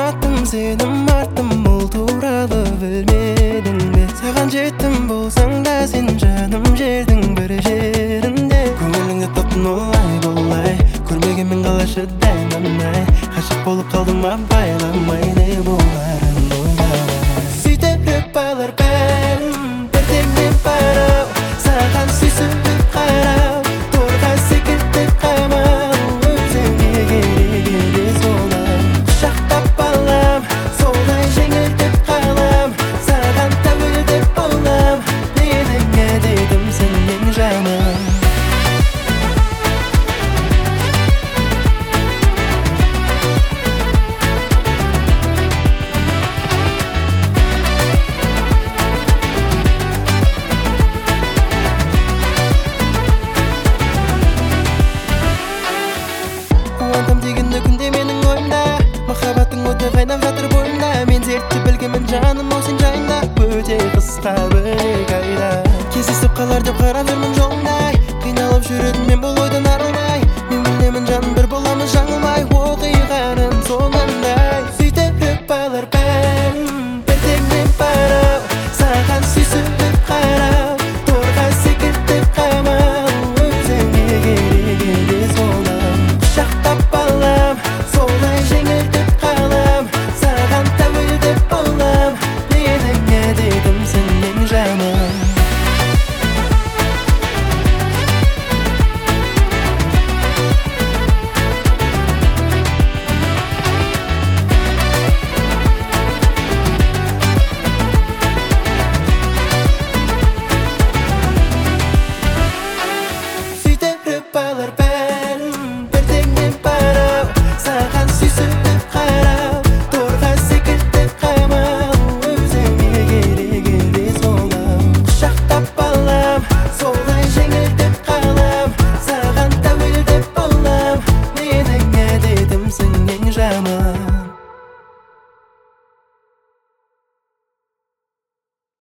аттым, сенім арттым, ол туралы білмедің бе? Саған жеттім болсаң да, сен жаным жердің бір жерінде. Көңіліңді таптың олай, көрмегенмен қалай шыдаймын ай. Ғашық болып қалдым ма, байламай не боларын ойламай. Сөйтіп байлар бәрін бірдеңе бар-ау, саған сүйсініп қарау, торға секіртіп қамау, өзіңе керек емес олай. Құшақтап балам, солай жеңілдеп қалам, саған тәуел деп болам, менің әдетім сенің жаным. Қуантам дегенді күнде менің ойымда, махаббаттың оты қайнап жатыр бойымда. Мен зерттеп білгенмін жаным, ау сен жайында, өте қысқа бір айда. Кездесіп қалар деп қарап